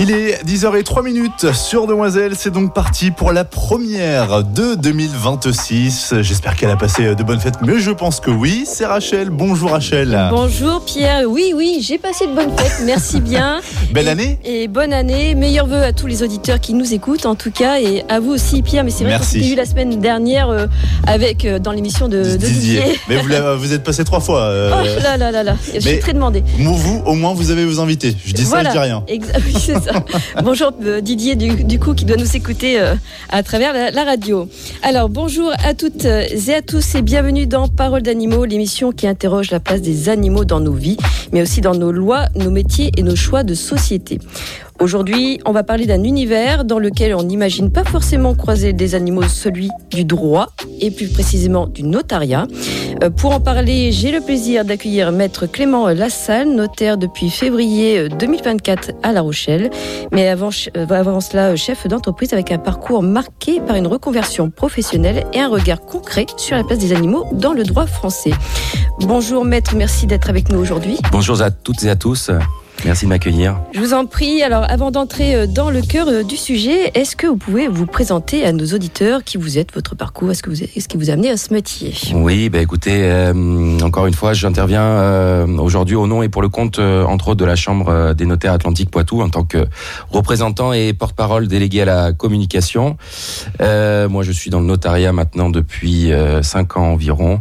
Il est 10h03 sur Demoiselle, c'est donc parti pour la première de 2026. J'espère qu'elle a passé de bonnes fêtes, mais je pense que oui. C'est Rachel, bonjour Rachel. Bonjour Pierre, oui, j'ai passé de bonnes fêtes, merci bien. Belle année. Et bonne année, meilleurs vœux à tous les auditeurs qui nous écoutent en tout cas, et à vous aussi Pierre, mais c'est vrai qu'on s'était eu la semaine dernière dans l'émission de Didier. Mais vous êtes passé 3 fois. Oh là, je suis très demandé. Vous, au moins, vous avez vos invités. Je dis voilà, ça, je dis rien. Oui, c'est ça. Bonjour Didier du coup qui doit nous écouter à travers la radio. Alors bonjour à toutes et à tous et bienvenue dans Paroles d'animaux, l'émission qui interroge la place des animaux dans nos vies, mais aussi dans nos lois, nos métiers et nos choix de société. Aujourd'hui, on va parler d'un univers dans lequel on n'imagine pas forcément croiser des animaux, celui du droit et plus précisément du notariat. Pour en parler, j'ai le plaisir d'accueillir Maître Clément Lassalle, notaire depuis février 2024 à La Rochelle, mais avant cela chef d'entreprise avec un parcours marqué par une reconversion professionnelle et un regard concret sur la place des animaux dans le droit français. Bonjour Maître, merci d'être avec nous aujourd'hui. Bonjour à toutes et à tous. Merci de m'accueillir. Je vous en prie. Alors, avant d'entrer dans le cœur du sujet, est-ce que vous pouvez vous présenter à nos auditeurs qui vous êtes, votre parcours, est-ce qui vous a amené à ce métier ? Oui, écoutez, encore une fois, j'interviens aujourd'hui au nom et pour le compte, entre autres, de la Chambre des notaires Atlantique Poitou en tant que représentant et porte-parole délégué à la communication. Moi, je suis dans le notariat maintenant depuis 5 ans environ.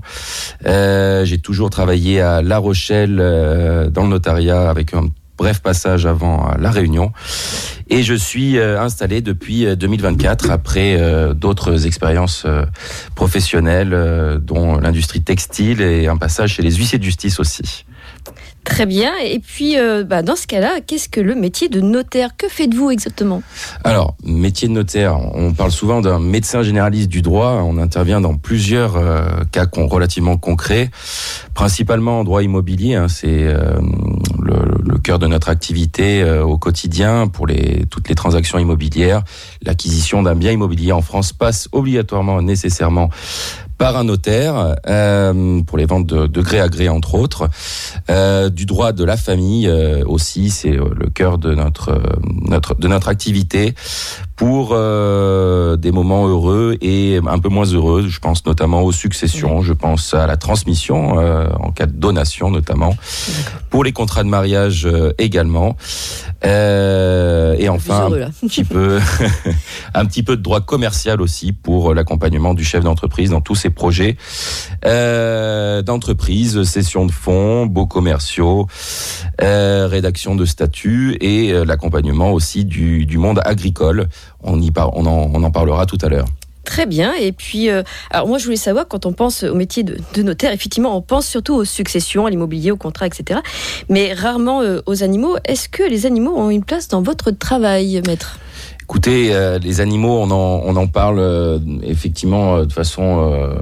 J'ai toujours travaillé à La Rochelle dans le notariat avec un bref passage avant La Réunion. Et je suis installé depuis 2024 après d'autres expériences professionnelles, dont l'industrie textile et un passage chez les huissiers de justice aussi. Très bien. Et puis, dans ce cas-là, qu'est-ce que le métier de notaire ? Que faites-vous exactement ? Alors, métier de notaire, on parle souvent d'un médecin généraliste du droit. On intervient dans plusieurs cas relativement concrets, principalement en droit immobilier. C'est le cœur de notre activité au quotidien pour toutes les transactions immobilières. L'acquisition d'un bien immobilier en France passe obligatoirement, nécessairement, par un notaire, pour les ventes de gré à gré, entre autres. Du droit de la famille aussi, c'est le cœur de notre activité pour des moments heureux et un peu moins heureux. Je pense notamment aux successions, je pense à la transmission en cas de donation notamment, pour les contrats de mariage également. Et enfin, un petit peu de droit commercial aussi pour l'accompagnement du chef d'entreprise dans tous ses projets d'entreprise, cession de fonds, baux commerciaux, rédaction de statuts et l'accompagnement aussi du monde agricole. On en parlera tout à l'heure. Très bien. Et puis, alors moi, je voulais savoir, quand on pense au métier de notaire, effectivement, on pense surtout aux successions, à l'immobilier, aux contrats, etc. Mais rarement aux animaux. Est-ce que les animaux ont une place dans votre travail, maître ? Écoutez, les animaux, on en parle effectivement de façon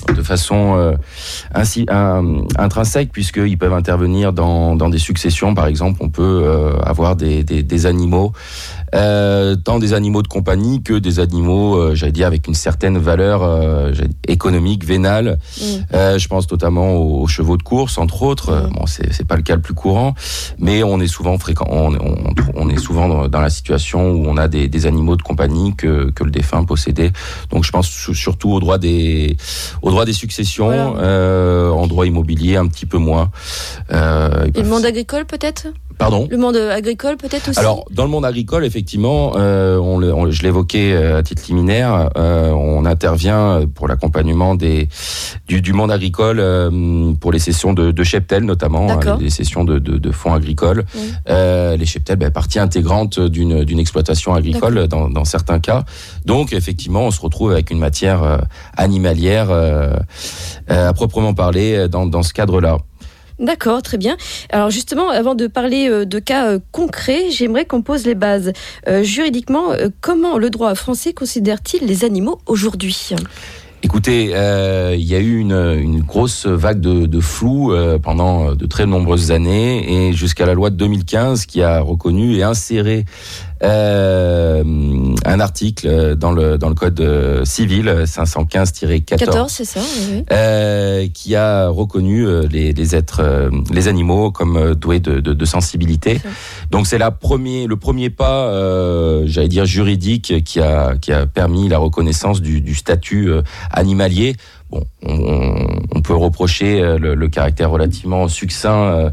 intrinsèque, puisqu'ils peuvent intervenir dans des successions. Par exemple, on peut avoir des animaux, tant des animaux de compagnie que des animaux, j'allais dire, avec une certaine valeur économique, vénale. Je pense notamment aux chevaux de course, entre autres. Bon, c'est pas le cas le plus courant, mais on est souvent on est souvent dans la situation où on a des animaux de compagnie que le défunt possédait. Donc je pense surtout au droit des successions, voilà. En droit immobilier un petit peu moins. Et le monde agricole peut-être ? Pardon ? Le monde agricole peut-être aussi ? Alors, dans le monde agricole, effectivement, je l'évoquais à titre liminaire, on intervient pour l'accompagnement du monde agricole pour les cessions de cheptels notamment, les cessions de fonds agricoles. Les cheptels, partie intégrante d'une exploitation agricole dans certains cas. Donc, effectivement, on se retrouve avec une matière animalière à proprement parler dans ce cadre-là. D'accord, très bien. Alors justement, avant de parler de cas concrets, j'aimerais qu'on pose les bases. Juridiquement, comment le droit français considère-t-il les animaux aujourd'hui ? Écoutez, il y a eu une grosse vague de flou pendant de très nombreuses années et jusqu'à la loi de 2015 qui a reconnu et inséré un article dans le code civil 515-14, c'est ça, oui. qui a reconnu les animaux comme doués de sensibilité. Donc c'est le premier pas, j'allais dire juridique, qui a permis la reconnaissance du statut animalier. Bon, on peut reprocher le caractère relativement succinct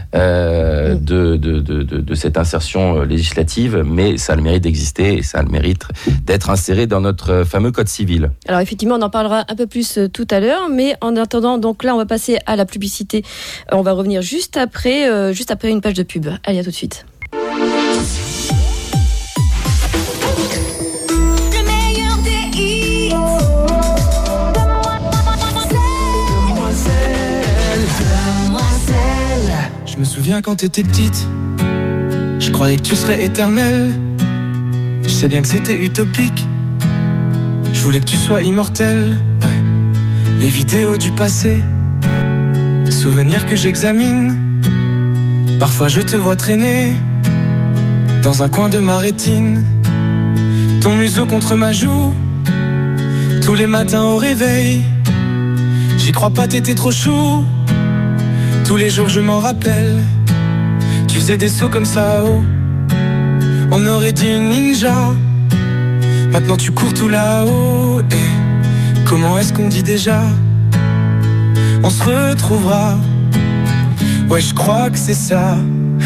de cette insertion législative, mais ça a le mérite d'exister et ça a le mérite d'être inséré dans notre fameux code civil. Alors effectivement, on en parlera un peu plus tout à l'heure, mais en attendant, donc là, on va passer à la publicité. On va revenir juste après une page de pub. Allez, à tout de suite. Je me souviens quand t'étais petite, je croyais que tu serais éternelle. Je sais bien que c'était utopique, je voulais que tu sois immortelle. Les vidéos du passé, souvenirs que j'examine. Parfois je te vois traîner dans un coin de ma rétine, ton museau contre ma joue, tous les matins au réveil. J'y crois pas, t'étais trop chou. Tous les jours je m'en rappelle, tu faisais des sauts comme ça, oh. On aurait dit une ninja. Maintenant tu cours tout là-haut. Et comment est-ce qu'on dit déjà? On se retrouvera. Ouais, je crois que c'est ça.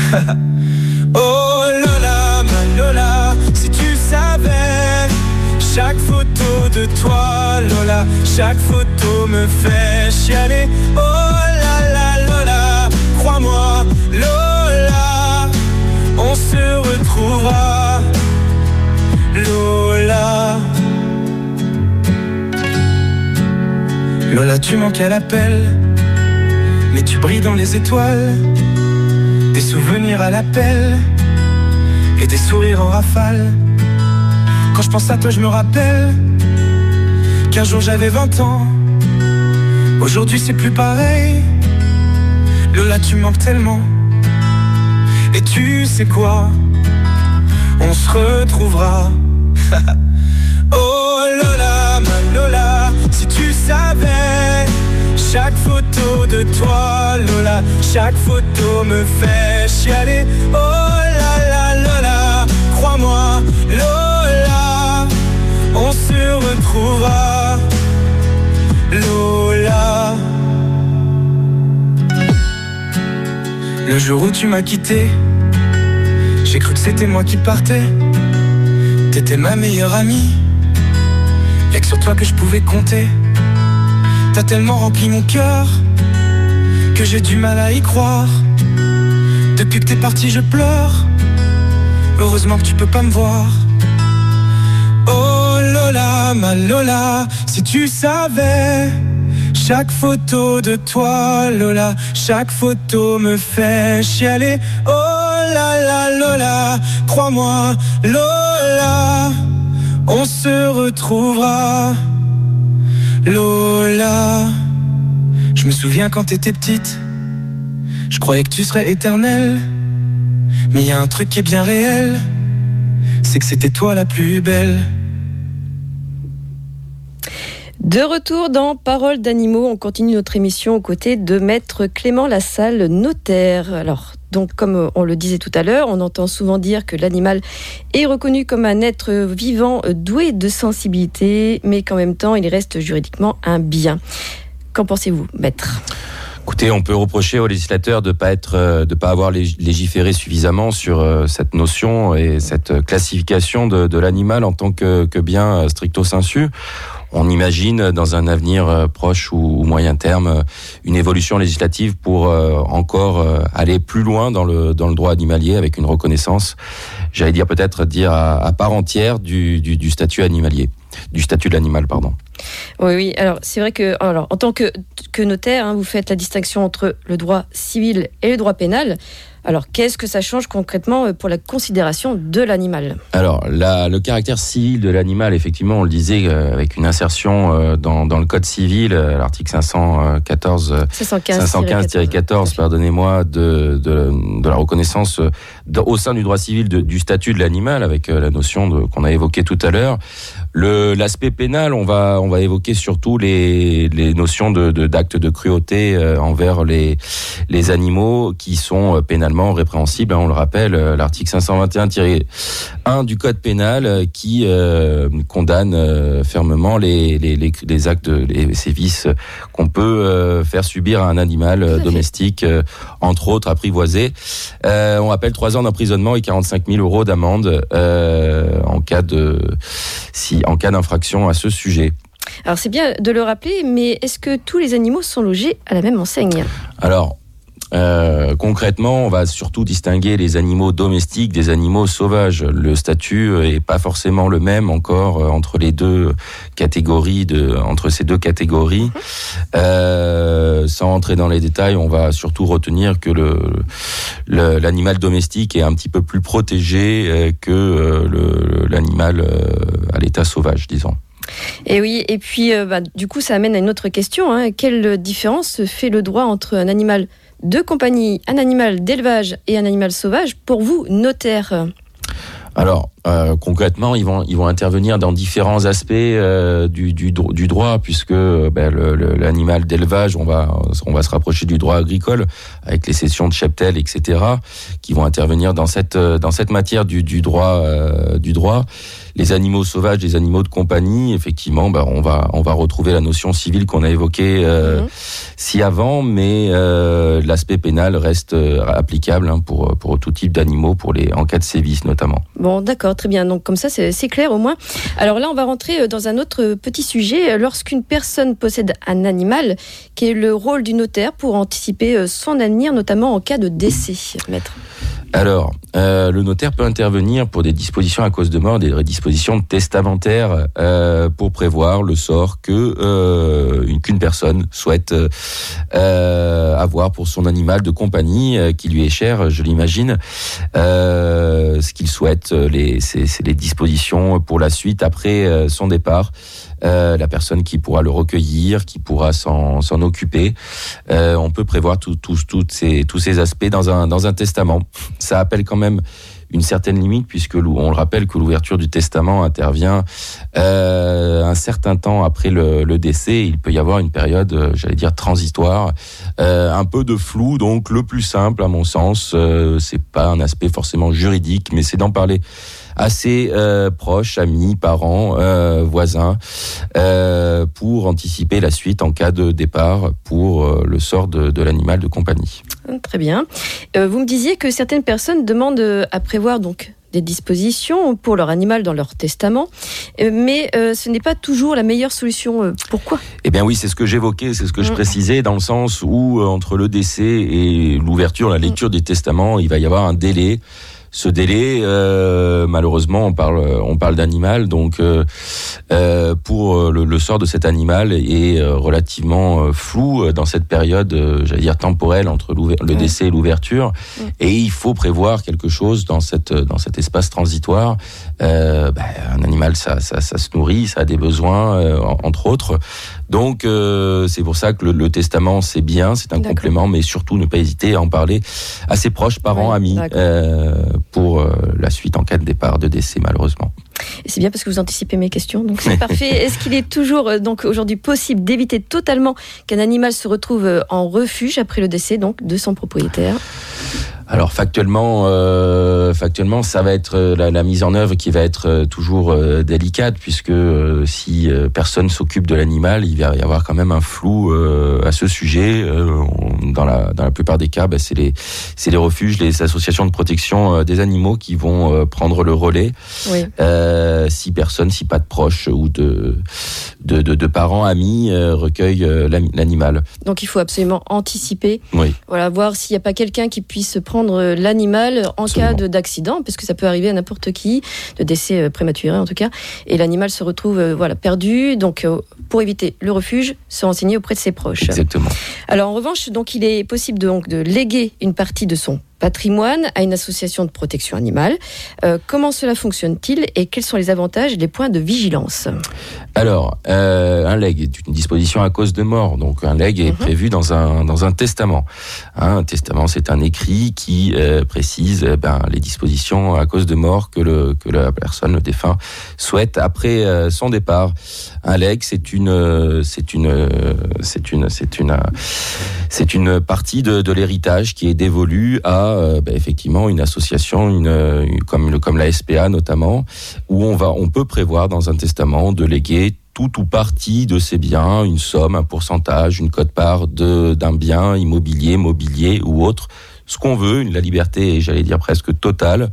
Oh Lola, ma Lola, si tu savais. Chaque photo de toi, Lola, chaque photo me fait chialer. Oh là là, Lola, crois-moi, Lola, on se retrouvera, Lola. Lola, tu manques à l'appel, mais tu brilles dans les étoiles. Des souvenirs à l'appel et des sourires en rafale. Quand je pense à toi, je me rappelle qu'un jour j'avais 20 ans. Aujourd'hui c'est plus pareil. Lola, tu manques tellement. Et tu sais quoi? On se retrouvera. Oh Lola, ma Lola, si tu savais. Chaque photo de toi, Lola, chaque photo me fait chialer. Oh là là, Lola, crois-moi, Lola, on se retrouvera, Lola. Le jour où tu m'as quitté, j'ai cru que c'était moi qui partais. T'étais ma meilleure amie, y'a que sur toi que je pouvais compter. T'as tellement rempli mon cœur que j'ai du mal à y croire. Depuis que t'es parti je pleure. Heureusement que tu peux pas me voir. Oh Lola, ma Lola, si tu savais. Chaque photo de toi, Lola, chaque photo me fait chialer. Oh là là, Lola, crois-moi, Lola, on se retrouvera, Lola. Je me souviens quand t'étais petite, je croyais que tu serais éternelle. Mais y a un truc qui est bien réel, c'est que c'était toi la plus belle. De retour dans Paroles d'animaux, on continue notre émission aux côtés de Maître Clément Lassalle, notaire. Alors, donc, comme on le disait tout à l'heure, on entend souvent dire que l'animal est reconnu comme un être vivant doué de sensibilité, mais qu'en même temps, il reste juridiquement un bien. Qu'en pensez-vous, Maître ? Écoutez, on peut reprocher aux législateurs de pas avoir légiféré suffisamment sur cette notion et cette classification de l'animal en tant que bien stricto sensu. On imagine dans un avenir proche ou moyen terme une évolution législative pour encore aller plus loin dans le droit animalier avec une reconnaissance, j'allais dire à part entière du statut animalier, du statut de l'animal, pardon. Oui. Alors, c'est vrai que, en tant que notaire, vous faites la distinction entre le droit civil et le droit pénal. Alors, qu'est-ce que ça change concrètement pour la considération de l'animal ? Alors, le caractère civil de l'animal, effectivement, on le disait, avec une insertion dans le Code civil, l'article 515-14, pardonnez-moi, de la reconnaissance au sein du droit civil du statut de l'animal, avec la notion qu'on a évoquée tout à l'heure. L'aspect pénal, on va évoquer surtout les notions d'actes de cruauté envers les animaux qui sont pénalement répréhensibles. On le rappelle, l'article 521-1 du Code pénal qui condamne fermement les actes, les sévices qu'on peut faire subir à un animal domestique, entre autres apprivoisé. On rappelle 3 ans d'emprisonnement et 45 000 € d'amende en cas d'infraction à ce sujet. Alors c'est bien de le rappeler, mais est-ce que tous les animaux sont logés à la même enseigne ? Alors, concrètement, on va surtout distinguer les animaux domestiques des animaux sauvages. Le statut est pas forcément le même encore entre ces deux catégories. Sans entrer dans les détails, on va surtout retenir que l'animal domestique est un petit peu plus protégé que l'animal à l'état sauvage, disons. Et oui, et puis du coup ça amène à une autre question. Quelle différence fait le droit entre un animal de compagnie, un animal d'élevage et un animal sauvage pour vous, notaire ? Alors, concrètement, ils vont intervenir dans différents aspects du droit, puisque l'animal d'élevage, on va se rapprocher du droit agricole avec les cessions de cheptel, etc., qui vont intervenir dans cette matière du droit. Les animaux sauvages, les animaux de compagnie, effectivement, on va retrouver la notion civile qu'on a évoquée si avant, mais l'aspect pénal reste applicable pour tout type d'animaux, en cas de sévices notamment. Bon, d'accord, très bien. Donc comme ça, c'est clair au moins. Alors là, on va rentrer dans un autre petit sujet. Lorsqu'une personne possède un animal, quel est le rôle du notaire pour anticiper son avenir, notamment en cas de décès, maître ? Alors, le notaire peut intervenir pour des dispositions à cause de mort, des dispositions testamentaires pour prévoir le sort qu'une personne souhaite avoir pour son animal de compagnie qui lui est cher, je l'imagine. Ce qu'il souhaite, c'est les dispositions pour la suite après son départ. La personne qui pourra le recueillir, qui pourra s'en occuper. On peut prévoir tous ces aspects dans un testament. Ça appelle quand même une certaine limite, puisque on le rappelle que l'ouverture du testament intervient un certain temps après le décès. Il peut y avoir une période, transitoire, un peu de flou. Donc le plus simple, à mon sens, c'est pas un aspect forcément juridique, mais c'est d'en parler à ses proches, amis, parents, voisins, pour anticiper la suite en cas de départ pour le sort de l'animal de compagnie. Très bien. Vous me disiez que certaines personnes demandent à prévoir donc des dispositions pour leur animal dans leur testament, mais ce n'est pas toujours la meilleure solution. Pourquoi ? Eh bien oui, c'est ce que j'évoquais, c'est ce que je précisais, dans le sens où entre le décès et l'ouverture, la lecture des testaments, il va y avoir un délai. Ce délai, malheureusement, on parle d'animal, donc pour le sort de cet animal est relativement flou dans cette période, temporelle entre le décès et l'ouverture, et il faut prévoir quelque chose dans cet espace transitoire. Un animal, ça se nourrit, ça a des besoins, entre autres. Donc c'est pour ça que le testament, c'est bien, c'est un complément, mais surtout ne pas hésiter à en parler à ses proches, parents, amis, pour la suite en cas de départ, de décès, malheureusement. Et c'est bien parce que vous anticipez mes questions, donc c'est parfait. Est-ce qu'il est toujours donc aujourd'hui possible d'éviter totalement qu'un animal se retrouve en refuge après le décès donc de son propriétaire ? Alors factuellement, ça va être la mise en œuvre qui va être toujours délicate, puisque si personne s'occupe de l'animal, il va y avoir quand même un flou à ce sujet. Dans la plupart des cas, c'est les refuges, les associations de protection des animaux qui vont prendre le relais. Oui. Si pas de proches ou de parents, amis recueillent l'animal. Donc il faut absolument anticiper. Oui. Voilà, voir s'il n'y a pas quelqu'un qui puisse prendre l'animal en cas d'accident, parce que ça peut arriver à n'importe qui, de décès prématuré en tout cas, et l'animal se retrouve perdu. Donc pour éviter le refuge, se renseigner auprès de ses proches. Exactement. Alors en revanche, donc il est possible de léguer une partie de son patrimoine à une association de protection animale. Comment cela fonctionne-t-il et quels sont les avantages et les points de vigilance ? Alors, un legs est une disposition à cause de mort. Donc, un legs est prévu dans un testament. Un testament, c'est un écrit qui précise les dispositions à cause de mort que la personne, le défunt, souhaite après son départ. Un legs, c'est une partie de l'héritage qui est dévolue à effectivement une association, comme la SPA notamment, où on peut prévoir dans un testament de léguer tout ou partie de ses biens, une somme, un pourcentage, une quote-part d'un bien immobilier, mobilier ou autre, ce qu'on veut, la liberté est, j'allais dire, presque totale,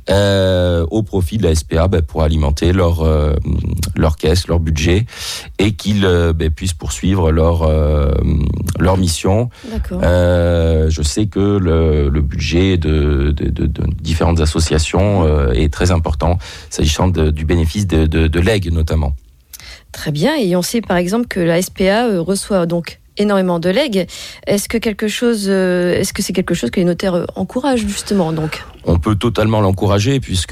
au profit de la SPA pour alimenter leur caisse, leur budget, et qu'ils puissent poursuivre leur mission. D'accord. Je sais que le budget de différentes associations est très important, s'agissant du bénéfice de legs notamment. Très bien, et on sait par exemple que la SPA reçoit donc énormément de legs. Est-ce que c'est quelque chose que les notaires encouragent justement donc ? On peut totalement l'encourager puisque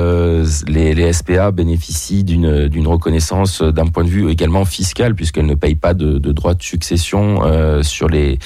les SPA bénéficient d'une reconnaissance d'un point de vue également fiscal puisqu'elles ne payent pas de droits de succession sur les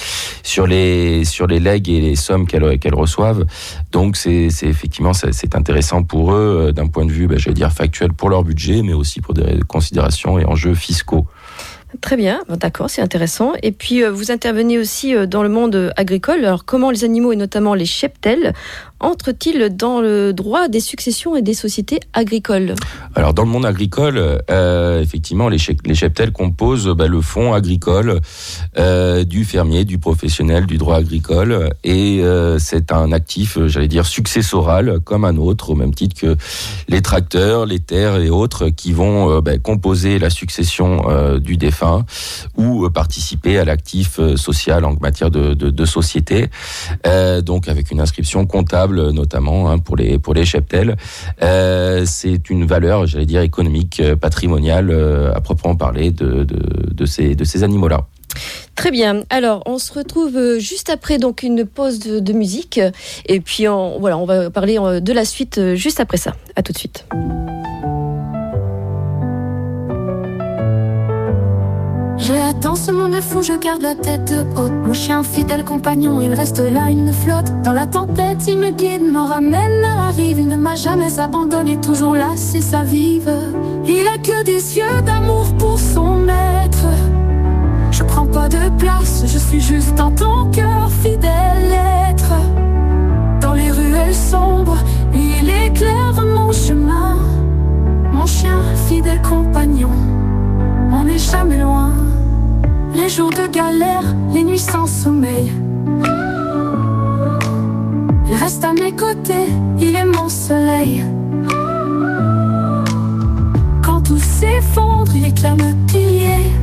legs et les sommes qu'elles reçoivent. Donc c'est effectivement c'est intéressant pour eux d'un point de vue factuel pour leur budget mais aussi pour des considérations et enjeux fiscaux. Très bien, d'accord, c'est intéressant. Et puis, vous intervenez aussi dans le monde agricole. Alors, comment les animaux, et notamment les cheptels, entrent-ils dans le droit des successions et des sociétés agricoles ? Alors, dans le monde agricole, effectivement, les cheptels composent le fonds agricole du fermier, du professionnel, du droit agricole. Et c'est un actif, successoral, comme un autre, au même titre que les tracteurs, les terres et autres qui vont composer la succession du défunt ou participer à l'actif social en matière de société, donc avec une inscription comptable notamment pour les cheptels. C'est une valeur, économique, patrimoniale à proprement parler de ces animaux-là. Très bien. Alors, on se retrouve juste après donc une pause de musique et puis on va parler de la suite juste après ça. À tout de suite. Dans ce monde fou, je garde la tête haute. Mon chien fidèle compagnon, il reste là, il ne flotte. Dans la tempête, il me guide, me ramène à la rive. Il ne m'a jamais abandonné, toujours là, c'est sa vive. Il a que des yeux d'amour pour son maître. Je prends pas de place, je suis juste dans ton cœur, fidèle être. Dans les ruelles sombres, il éclaire mon chemin. Mon chien fidèle compagnon, on n'est jamais loin. Les jours de galère, les nuits sans sommeil. Il reste à mes côtés, il est mon soleil. Quand tout s'effondre, il éclaire le pilier.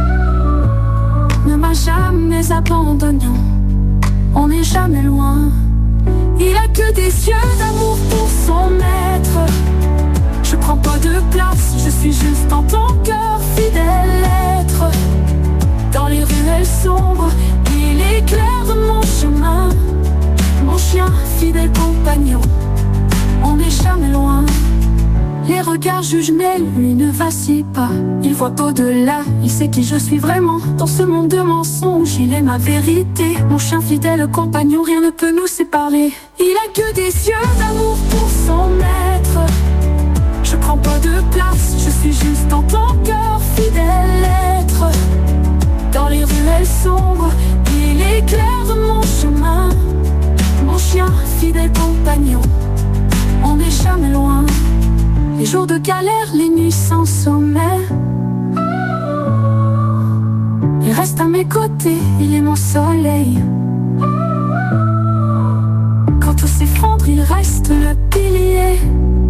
Ne m'a jamais abandonné, on n'est jamais loin. Il a que des yeux d'amour pour son maître. Je prends pas de place, je suis juste dans ton cœur, fidèle être. Dans les ruelles sombres, il éclaire mon chemin. Mon chien, fidèle compagnon, on n'est jamais loin. Les regards jugent mais lui ne vacille pas. Il voit au-delà, il sait qui je suis vraiment. Dans ce monde de mensonges, il est ma vérité. Mon chien fidèle compagnon, rien ne peut nous séparer. Il a que des yeux d'amour pour son maître. Je prends pas de place, je suis juste dans ton cœur, fidèle être. Dans les ruelles sombres, il éclaire mon chemin. Mon chien, fidèle compagnon, on n'est jamais loin. Les jours de galère, les nuits sans sommeil. Il reste à mes côtés, il est mon soleil. Quand tout s'effondre, il reste le pilier.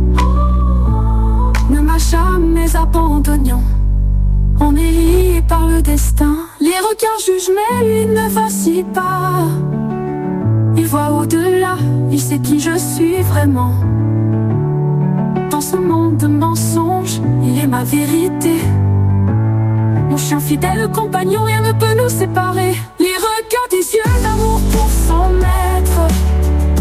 Ne m'a jamais abandonné, on est liés par le destin. Les regards jugent mais lui ne vacille pas. Il voit au-delà, il sait qui je suis vraiment. Dans ce monde de mensonges, il est ma vérité. Mon chien fidèle compagnon, rien ne peut nous séparer. Les regards des yeux d'amour pour son maître.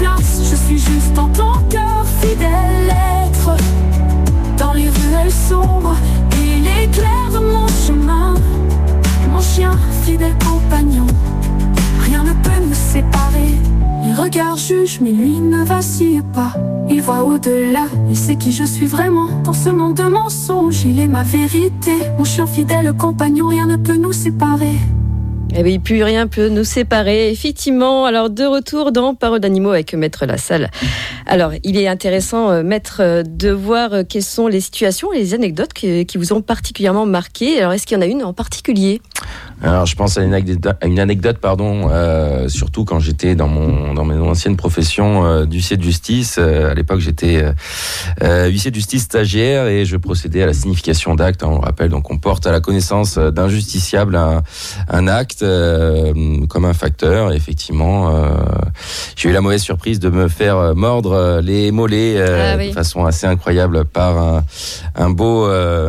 place, je suis juste en ton cœur fidèle être. Dans les ruelles sombres et l'éclair de mon chemin, mon chien fidèle compagnon, rien ne peut nous séparer. Les regards jugent mais lui ne vacille pas. Il voit au-delà, il sait qui je suis vraiment. Dans ce monde de mensonges, il est ma vérité. Mon chien fidèle compagnon, rien ne peut nous séparer. Eh oui, plus rien peut nous séparer, effectivement. Alors, de retour dans Parole d'animaux avec Maître Lassalle. Alors, il est intéressant, Maître, de voir quelles sont les situations et les anecdotes qui vous ont particulièrement marqué. Alors, est-ce qu'il y en a une en particulier ? Alors, je pense à une anecdote, surtout quand j'étais dans mes anciennes professions d'huissier de justice. À l'époque, j'étais huissier de justice stagiaire et je procédais à la signification d'actes. On rappelle, donc on porte à la connaissance d'un justiciable un acte comme un facteur. Et effectivement, j'ai eu la mauvaise surprise de me faire mordre les mollets de façon assez incroyable par un beau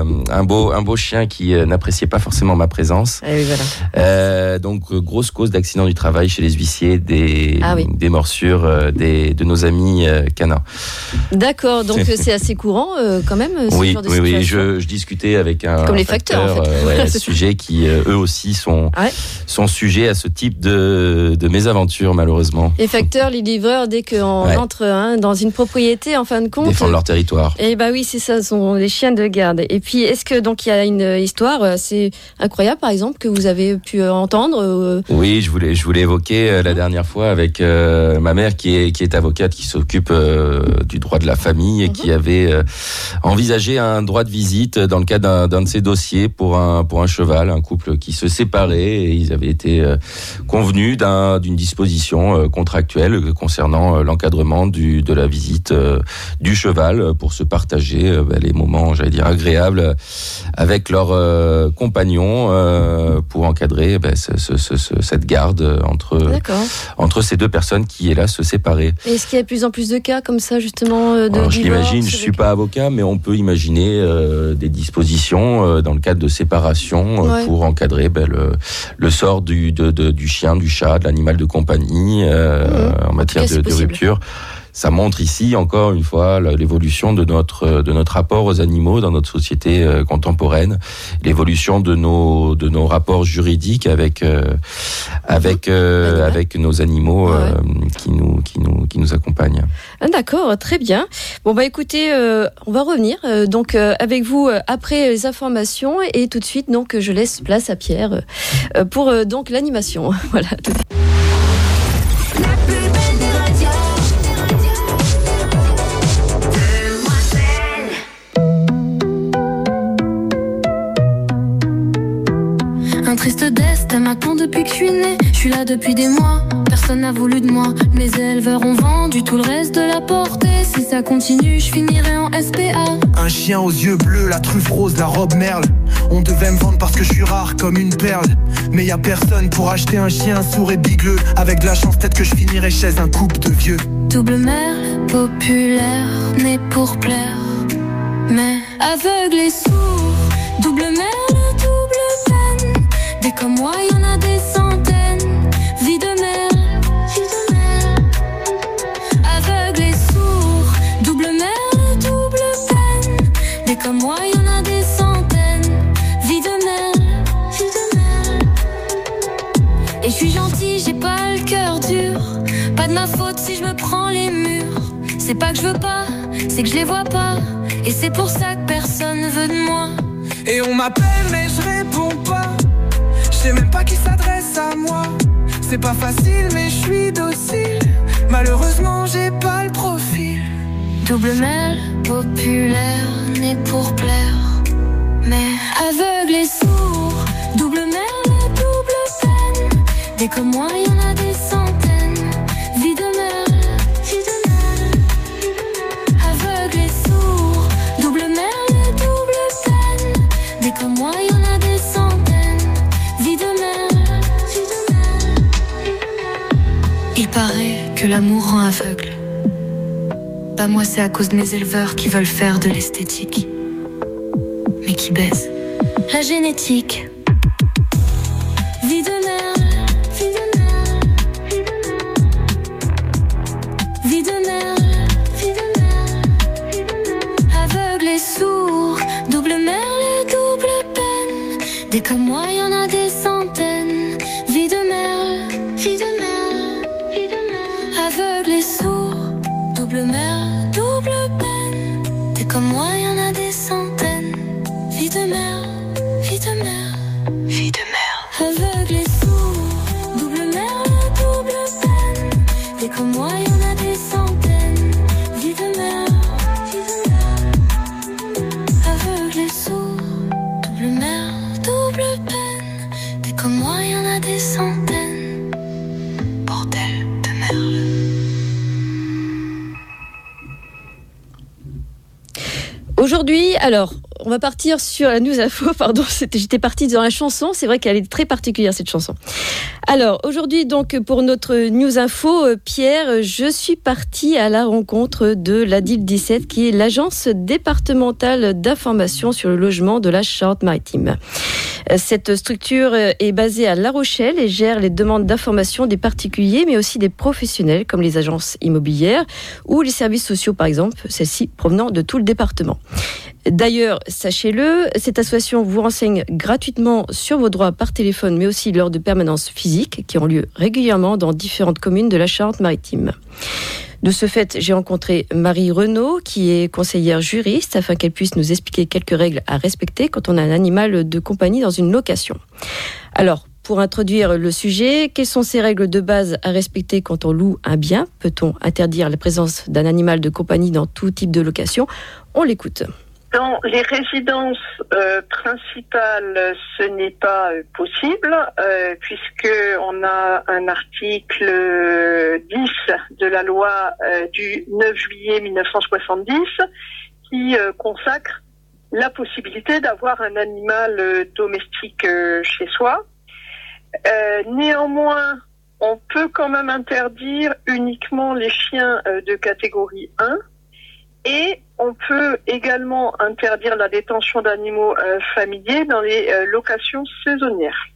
chien qui n'appréciait pas forcément ma présence. Ah oui, voilà. Donc grosse cause d'accident du travail chez les huissiers, des morsures de nos amis canins. D'accord, donc c'est assez courant quand même ce genre de situation. Oui, je discutais avec un comme les facteurs en fait. À ce sujet qui eux aussi sont sujets à ce type de mésaventure malheureusement. Les facteurs, les livreurs, dès qu'on entre dans une propriété, en fin de compte, défendent leur territoire. Et oui, c'est ça, ce sont les chiens de garde. Et puis, est-ce que donc il y a une histoire assez incroyable, par exemple, que vous avez pu entendre Oui, je voulais évoquer la dernière fois avec ma mère qui est avocate, qui s'occupe du droit de la famille et qui avait envisagé un droit de visite dans le cadre d'un de ses dossiers pour un cheval, un couple qui se séparait et ils avaient été convenus d'une disposition contractuelle concernant l'encadrement de la visite du cheval pour se partager les moments, j'allais dire, agréables avec leur compagnon pour encadrer cette garde entre ces deux personnes qui, hélas, se séparaient. Est-ce qu'il y a de plus en plus de cas comme ça, justement, de divorce ? Je l'imagine, je ne suis pas avocat, mais on peut imaginer des dispositions dans le cadre de séparation pour encadrer le sort du chien, du chat, de l'animal de compagnie en matière de rupture. Ça montre ici, encore une fois, l'évolution de notre rapport aux animaux dans notre société contemporaine, l'évolution de nos rapports juridiques avec nos animaux qui nous accompagnent. D'accord, très bien. Bon écoutez, on va revenir donc avec vous après les informations et tout de suite donc je laisse place à Pierre pour donc l'animation. Voilà. Un triste destin m'attend depuis que je suis née. Je suis là depuis des mois, personne n'a voulu de moi. Mes éleveurs ont vendu tout le reste de la portée. Si ça continue, je finirai en SPA. Un chien aux yeux bleus, la truffe rose, la robe merle. On devait me vendre parce que je suis rare comme une perle. Mais y a personne pour acheter un chien sourd et bigleux. Avec de la chance, peut-être que je finirai chez un couple de vieux. Double merle, populaire, né pour plaire. Mais aveugle et sourd, double merle, double peine. Des comme moi, y'en a des centaines. Vie de merle, aveugle et sourd, double merle, double peine. Des comme moi, y'en a des centaines. Vie de merle, et je suis gentil, j'ai pas le cœur dur. Pas de ma faute si je me prends les murs. C'est pas que je veux pas, c'est que je les vois pas. Et c'est pour ça que personne veut de moi. Et on m'appelle mais je réponds pas. Je sais même pas qui s'adresse à moi. C'est pas facile mais je suis docile. Malheureusement j'ai pas le profil. Double merle, populaire, né pour plaire. Mais aveugle et sourd, double merle, double peine. Des comme moi y'en a des centaines. Vie de merle, aveugle et sourd, double merle, double peine. Des comme moi y'en a des centaines. Vie de merle, il paraît que l'amour rend aveugle. Pas moi, c'est à cause de mes éleveurs qui veulent faire de l'esthétique, mais qui baisent la génétique. Vie de merle, vie Des comme moi, y en a des centaines. Vie de mère, vie de mère, vie de mère. Aveugle et sourd, double mère, double peine. Des comme moi, y en a des centaines. Vie de mère, vie de mère, vie de mère. Aveugle et sourd, double mère, double peine. Des comme moi, y en a des centaines. Vie de mère, vie de mère. Aveugle et sourd, double mère, double peine. Des comme moi, y en a des centaines. Bordel de merde. Aujourd'hui, alors, on va partir sur la news info, j'étais partie dans la chanson, c'est vrai qu'elle est très particulière cette chanson. Alors, aujourd'hui donc pour notre news info, Pierre, je suis partie à la rencontre de l'ADIL 17 qui est l'agence départementale d'information sur le logement de la Charente-Maritime. Cette structure est basée à La Rochelle et gère les demandes d'information des particuliers mais aussi des professionnels comme les agences immobilières ou les services sociaux par exemple, celles-ci provenant de tout le département. D'ailleurs, sachez-le, cette association vous renseigne gratuitement sur vos droits par téléphone, mais aussi lors de permanences physiques qui ont lieu régulièrement dans différentes communes de la Charente-Maritime. De ce fait, j'ai rencontré Marie Renaud, qui est conseillère juriste, afin qu'elle puisse nous expliquer quelques règles à respecter quand on a un animal de compagnie dans une location. Alors, pour introduire le sujet, quelles sont ces règles de base à respecter quand on loue un bien ? Peut-on interdire la présence d'un animal de compagnie dans tout type de location ? On l'écoute. Dans les résidences principales, ce n'est pas possible, puisque on a un article 10 de la loi du 9 juillet 1970 qui consacre la possibilité d'avoir un animal domestique chez soi. Néanmoins, on peut quand même interdire uniquement les chiens de catégorie 1. Et on peut également interdire la détention d'animaux familiers dans les locations saisonnières.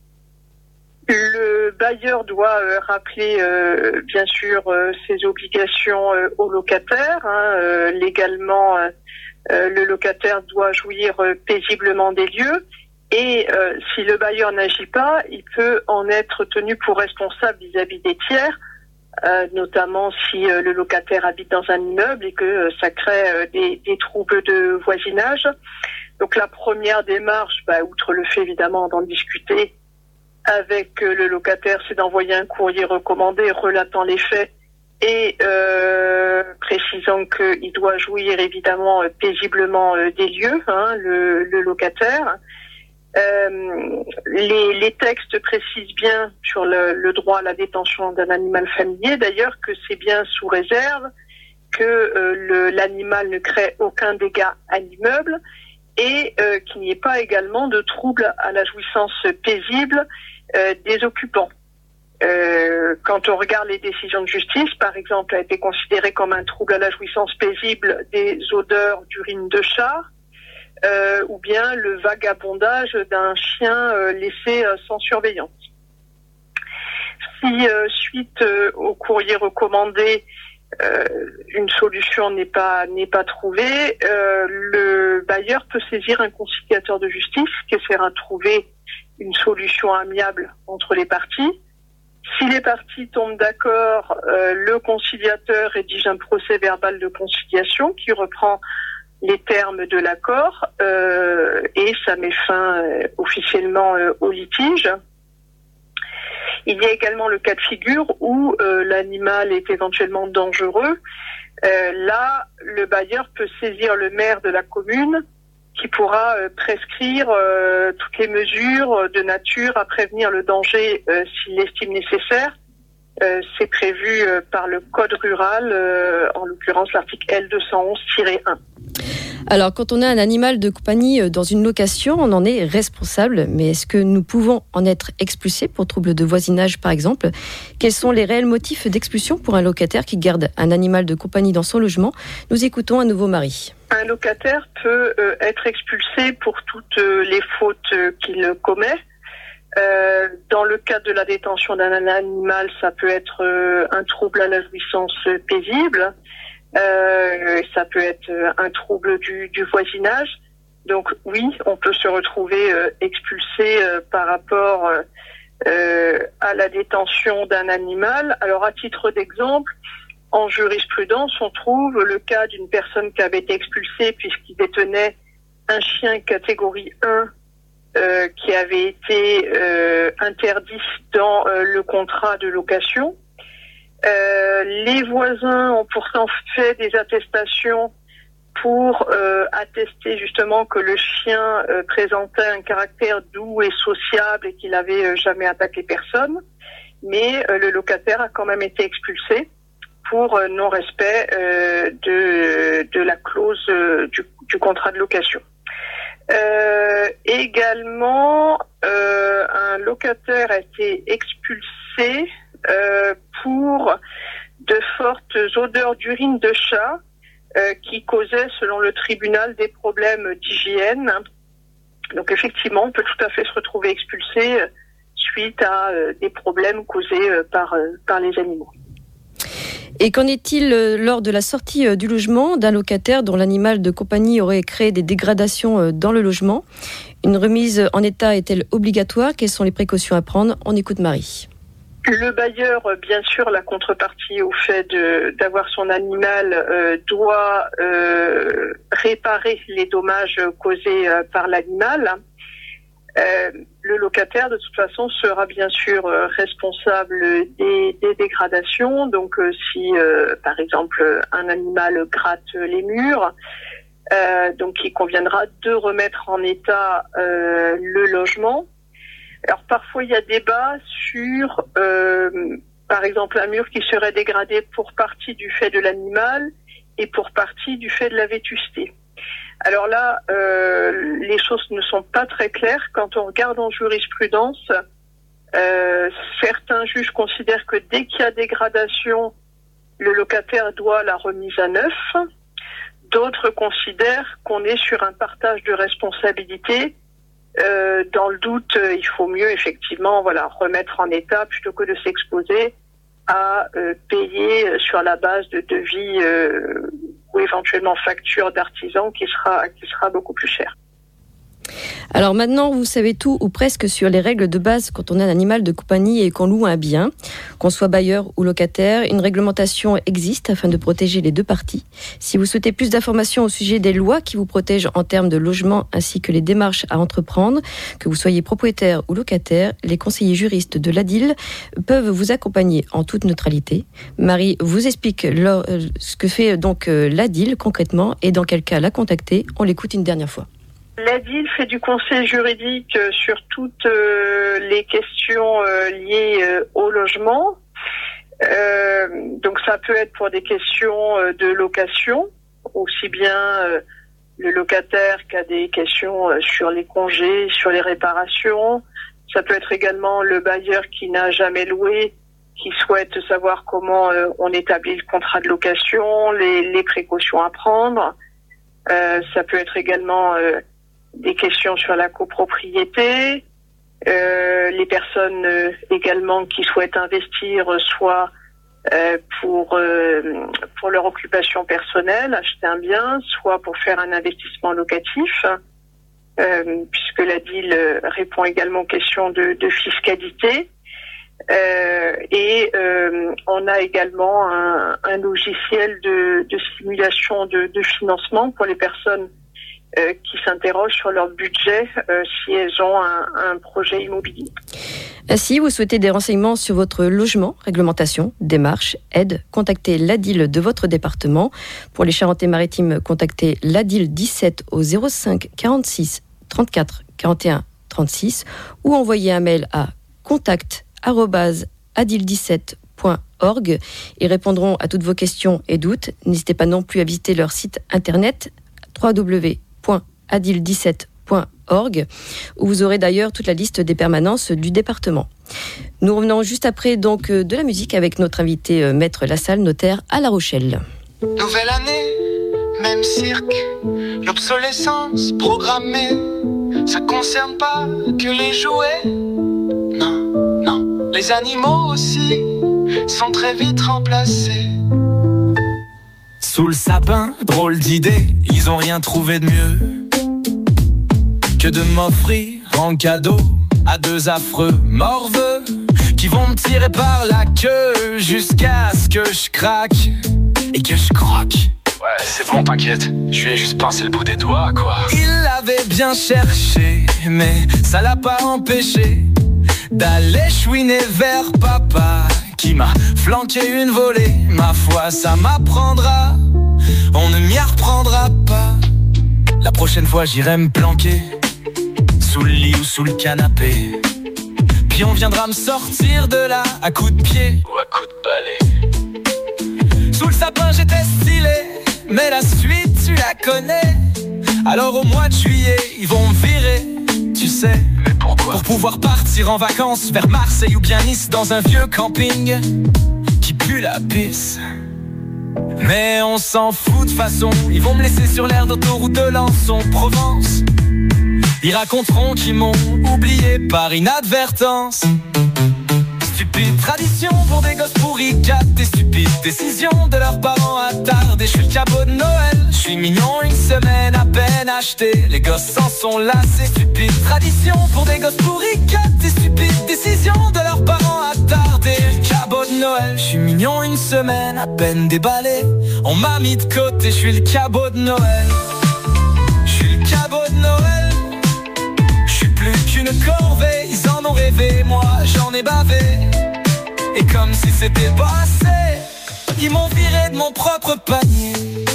Le bailleur doit rappeler bien sûr ses obligations aux locataires. Légalement, le locataire doit jouir paisiblement des lieux. Et si le bailleur n'agit pas, il peut en être tenu pour responsable vis-à-vis des tiers. Notamment si le locataire habite dans un immeuble et que ça crée des troubles de voisinage. Donc la première démarche, outre le fait évidemment d'en discuter avec le locataire, c'est d'envoyer un courrier recommandé relatant les faits et précisant qu'il doit jouir évidemment paisiblement des lieux, le locataire. Les textes précisent bien sur le droit à la détention d'un animal familier, d'ailleurs que c'est bien sous réserve que l'animal ne crée aucun dégât à l'immeuble et qu'il n'y ait pas également de trouble à la jouissance paisible des occupants. Quand on regarde les décisions de justice, par exemple, a été considéré comme un trouble à la jouissance paisible des odeurs d'urine de chat, ou bien le vagabondage d'un chien laissé sans surveillance. Si suite au courrier recommandé, une solution n'est pas trouvée, le bailleur peut saisir un conciliateur de justice qui essaiera de trouver une solution amiable entre les parties. Si les parties tombent d'accord, le conciliateur rédige un procès verbal de conciliation qui reprend les termes de l'accord et ça met fin officiellement au litige. Il y a également le cas de figure où l'animal est éventuellement dangereux. Là, le bailleur peut saisir le maire de la commune qui pourra prescrire toutes les mesures de nature à prévenir le danger s'il l'estime nécessaire. C'est prévu par le code rural, en l'occurrence l'article L211-1. Alors, quand on a un animal de compagnie dans une location, on en est responsable. Mais est-ce que nous pouvons en être expulsés pour trouble de voisinage, par exemple ? Quels sont les réels motifs d'expulsion pour un locataire qui garde un animal de compagnie dans son logement ? Nous écoutons à nouveau Marie. Un locataire peut être expulsé pour toutes les fautes qu'il commet. Dans le cadre de la détention d'un animal, ça peut être un trouble à la jouissance paisible. Ça peut être un trouble du voisinage. Donc oui, on peut se retrouver expulsé par rapport à la détention d'un animal. Alors à titre d'exemple, en jurisprudence, on trouve le cas d'une personne qui avait été expulsée puisqu'il détenait un chien catégorie 1 qui avait été interdit dans le contrat de location. Les voisins ont pourtant fait des attestations pour attester justement que le chien présentait un caractère doux et sociable et qu'il n'avait jamais attaqué personne. Mais le locataire a quand même été expulsé pour non-respect de la clause du contrat de location. Également, un locataire a été expulsé pour de fortes odeurs d'urine de chat qui causaient, selon le tribunal, des problèmes d'hygiène. Donc effectivement, on peut tout à fait se retrouver expulsé suite à des problèmes causés par les animaux. Et qu'en est-il lors de la sortie du logement d'un locataire dont l'animal de compagnie aurait créé des dégradations dans le logement? Une remise en état est-elle obligatoire? Quelles sont les précautions à prendre? On écoute Marie. Le bailleur, bien sûr, la contrepartie au fait d'avoir son animal doit réparer les dommages causés par l'animal. Le locataire, de toute façon, sera bien sûr responsable des dégradations. Donc, si, par exemple, un animal gratte les murs, donc il conviendra de remettre en état le logement. Alors, parfois, il y a débat sur, par exemple, un mur qui serait dégradé pour partie du fait de l'animal et pour partie du fait de la vétusté. Alors là, les choses ne sont pas très claires. Quand on regarde en jurisprudence, certains juges considèrent que dès qu'il y a dégradation, le locataire doit la remise à neuf. D'autres considèrent qu'on est sur un partage de responsabilité. Dans le doute, il faut mieux effectivement remettre en état plutôt que de s'exposer à payer sur la base de devis ou éventuellement facture d'artisan qui sera beaucoup plus cher. Alors maintenant, vous savez tout ou presque sur les règles de base quand on a un animal de compagnie et qu'on loue un bien, qu'on soit bailleur ou locataire. Une réglementation existe afin de protéger les deux parties. Si vous souhaitez plus d'informations au sujet des lois qui vous protègent en termes de logement ainsi que les démarches à entreprendre, que vous soyez propriétaire ou locataire, les conseillers juristes de l'ADIL peuvent vous accompagner en toute neutralité. Marie vous explique ce que fait donc l'ADIL concrètement et dans quel cas la contacter. On l'écoute une dernière fois. L'ADIL fait du conseil juridique sur toutes les questions liées au logement. Donc ça peut être pour des questions de location, aussi bien le locataire qui a des questions sur les congés, sur les réparations. Ça peut être également le bailleur qui n'a jamais loué, qui souhaite savoir comment on établit le contrat de location, les précautions à prendre. Ça peut être également des questions sur la copropriété, les personnes également qui souhaitent investir soit pour leur occupation personnelle, acheter un bien, soit pour faire un investissement locatif, puisque la DIL répond également aux questions de fiscalité. Et on a également un logiciel de simulation de financement pour les personnes qui s'interrogent sur leur budget si elles ont un projet immobilier. Si vous souhaitez des renseignements sur votre logement, réglementation, démarches, aide, contactez l'ADIL de votre département. Pour les Charentes-Maritimes, contactez l'ADIL 17 au 05 46 34 41 36 ou envoyez un mail à contact@adil17.org. Ils répondront à toutes vos questions et doutes. N'hésitez pas non plus à visiter leur site internet www.adil17.org où vous aurez d'ailleurs toute la liste des permanences du département. Nous revenons juste après donc de la musique avec notre invité Maître Lassalle, notaire à La Rochelle. Nouvelle année, même cirque, l'obsolescence programmée, ça concerne pas que les jouets, non, les animaux aussi sont très vite remplacés. Sous le sapin, drôle d'idée, ils ont rien trouvé de mieux que de m'offrir en cadeau à deux affreux morveux qui vont me tirer par la queue jusqu'à ce que je craque et que je croque. Ouais, c'est bon, t'inquiète, je lui ai juste pincé le bout des doigts, quoi. Il l'avait bien cherché, mais ça l'a pas empêché d'aller chouiner vers papa qui m'a flanqué une volée. Ma foi, ça m'apprendra, on ne m'y reprendra pas. La prochaine fois, j'irai me planquer sous le lit ou sous le canapé. Puis on viendra me sortir de là à coups de pied ou à coups de balai. Sous le sapin, j'étais stylé, mais la suite, tu la connais. Alors au mois de juillet, ils vont me virer, tu sais. Mais pourquoi? Pour pouvoir partir en vacances vers Marseille ou bien Nice, dans un vieux camping qui pue la pisse. Mais on s'en fout de façon, ils vont me laisser sur l'air d'autoroute de Lens en Provence. Ils raconteront qu'ils m'ont oublié par inadvertance. Stupide tradition pour des gosses pourris, 4 des stupides décisions de leurs parents attardés. Je suis le cabot de Noël, je suis mignon une semaine à peine acheté. Les gosses s'en sont lassés. Stupide tradition pour des gosses pourris, 4 des stupides décisions de leurs parents attardés. Cabot de Noël, je suis mignon une semaine à peine déballé. On m'a mis de côté, je suis le cabot de Noël. Je suis le cabot de Noël. Je suis plus qu'une corvée, ils en ont rêvé, moi j'en ai bavé. Et comme si c'était pas assez, ils m'ont viré de mon propre panier.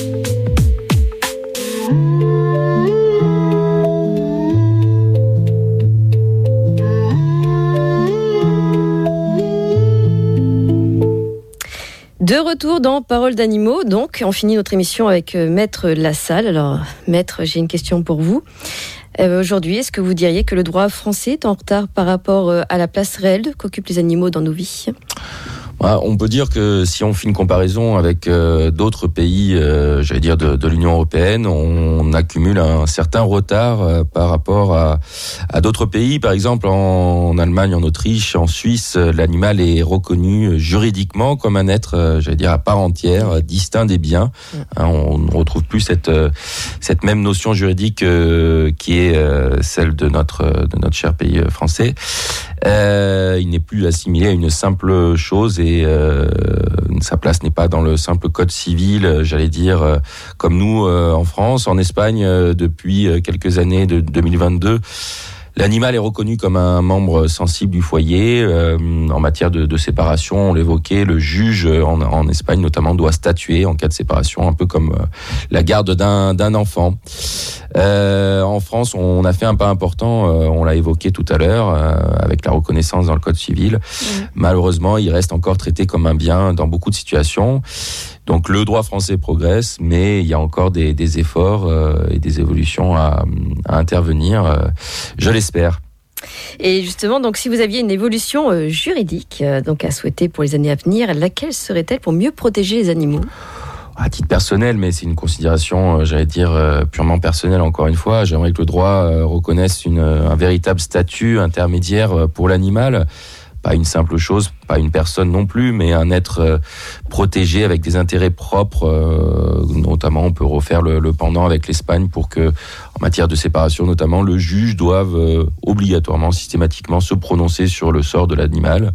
De retour dans Paroles d'animaux, donc on finit notre émission avec Maître Lassalle. Alors Maître, j'ai une question pour vous. Aujourd'hui, est-ce que vous diriez que le droit français est en retard par rapport à la place réelle qu'occupent les animaux dans nos vies ? On peut dire que si on fait une comparaison avec d'autres pays, j'allais dire de l'Union européenne, on accumule un certain retard par rapport à d'autres pays. Par exemple, en Allemagne, en Autriche, en Suisse, l'animal est reconnu juridiquement comme un être, j'allais dire, à part entière, distinct des biens. On ne retrouve plus cette même notion juridique qui est celle de notre cher pays français. Il n'est plus assimilé à une simple chose et sa place n'est pas dans le simple code civil, j'allais dire, comme nous en France. En Espagne, depuis quelques années, de 2022, l'animal est reconnu comme un membre sensible du foyer. En matière de séparation, on l'évoquait, le juge en Espagne notamment doit statuer en cas de séparation, un peu comme la garde d'un enfant. En France, on a fait un pas important, on l'a évoqué tout à l'heure, avec la reconnaissance dans le code civil. Malheureusement, il reste encore traité comme un bien dans beaucoup de situations. Donc le droit français progresse, mais il y a encore des efforts et des évolutions à intervenir, je l'espère. Et justement, donc, si vous aviez une évolution juridique donc à souhaiter pour les années à venir, laquelle serait-elle pour mieux protéger les animaux ? À titre personnel, mais c'est une considération, j'allais dire, purement personnelle encore une fois. J'aimerais que le droit reconnaisse un véritable statut intermédiaire pour l'animal. Pas une simple chose, pas une personne non plus, mais un être protégé avec des intérêts propres. Notamment, on peut refaire le pendant avec l'Espagne pour que, en matière de séparation notamment, le juge doive obligatoirement, systématiquement se prononcer sur le sort de l'animal.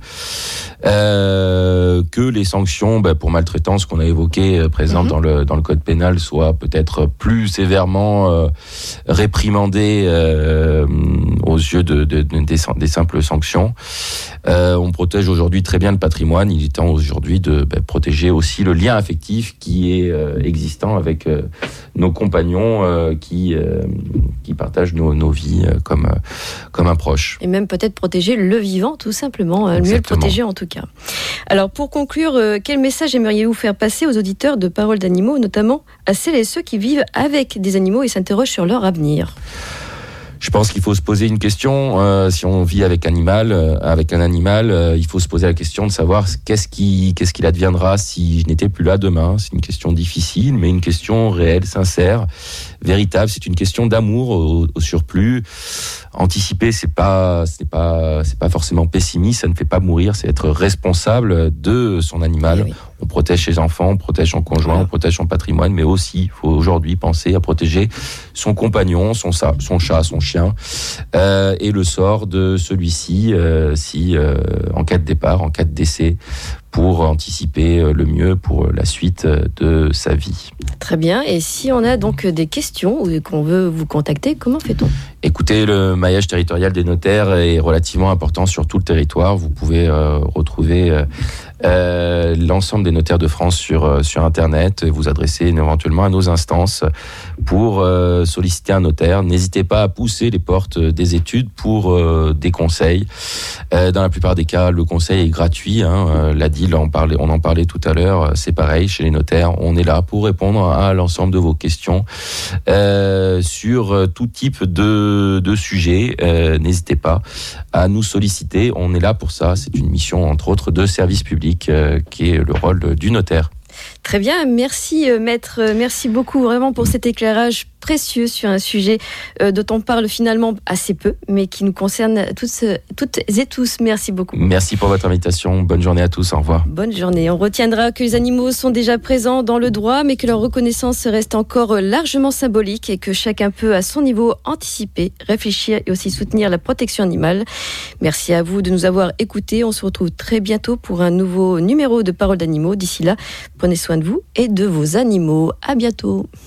Que les sanctions pour maltraitance qu'on a évoquées présentes dans le code pénal soient peut-être plus sévèrement réprimandées aux yeux des simples sanctions. On protège aujourd'hui très bien le patrimoine. Il est temps aujourd'hui de protéger aussi le lien affectif qui est existant avec nos compagnons qui partagent nos vies comme un proche. Et même peut-être protéger le vivant, tout simplement. Mieux le protéger en tout cas. Alors pour conclure, quel message aimeriez-vous faire passer aux auditeurs de Paroles d'animaux, notamment à celles et ceux qui vivent avec des animaux et s'interrogent sur leur avenir ? Je pense qu'il faut se poser une question. Si on vit avec un animal, il faut se poser la question de savoir qu'est-ce qu'il adviendra si je n'étais plus là demain. C'est une question difficile, mais une question réelle, sincère, véritable. C'est une question d'amour au surplus. Anticiper, c'est pas forcément pessimiste. Ça ne fait pas mourir. C'est être responsable de son animal. Oui. On protège ses enfants, on protège son conjoint, on protège son patrimoine, mais aussi, il faut aujourd'hui penser à protéger son compagnon, son chat, son chien, chien et le sort de celui-ci si en cas de départ, en cas de décès, pour anticiper le mieux pour la suite de sa vie. Très bien. Et si on a donc des questions ou qu'on veut vous contacter, comment fait-on ? Écoutez, le maillage territorial des notaires est relativement important sur tout le territoire. Vous pouvez retrouver l'ensemble des notaires de France sur Internet, vous adresser éventuellement à nos instances pour solliciter un notaire. N'hésitez pas à pousser les portes des études pour des conseils. Dans la plupart des cas, le conseil est gratuit. L'a dit, on en parlait tout à l'heure. C'est pareil chez les notaires. On est là pour répondre à l'ensemble de vos questions sur tout type de sujets. N'hésitez pas à nous solliciter. On est là pour ça. C'est une mission, entre autres, de service public qui est le rôle du notaire. Très bien, merci maître, merci beaucoup vraiment pour cet éclairage précieux sur un sujet dont on parle finalement assez peu, mais qui nous concerne toutes et tous. Merci beaucoup. Merci pour votre invitation, bonne journée à tous, au revoir. Bonne journée, on retiendra que les animaux sont déjà présents dans le droit, mais que leur reconnaissance reste encore largement symbolique et que chacun peut à son niveau anticiper, réfléchir et aussi soutenir la protection animale. Merci à vous de nous avoir écoutés, on se retrouve très bientôt pour un nouveau numéro de Parole d'animaux. D'ici là, prenez soin de vous et de vos animaux. À bientôt.